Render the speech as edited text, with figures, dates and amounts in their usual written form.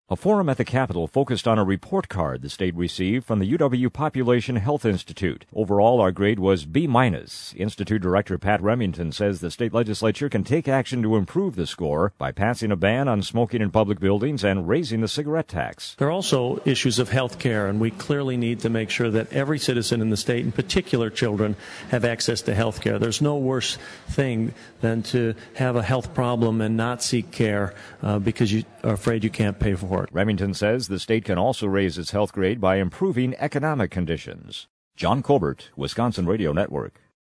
A forum at the Capitol focused on a report card the state received from the UW Population Health Institute. Overall, our grade was B-. Institute Director Pat Remington says the state legislature can take action to improve the score by passing a ban on smoking in public buildings and raising the cigarette tax. There are also issues of health care, and we clearly need to make sure that every citizen in the state, in particular children, have access to health care. There's no worse thing than to have a health problem and not seek care because you are afraid you can't pay for it. Remington says the state can also raise its health grade by improving economic conditions. John Colbert, Wisconsin Radio Network.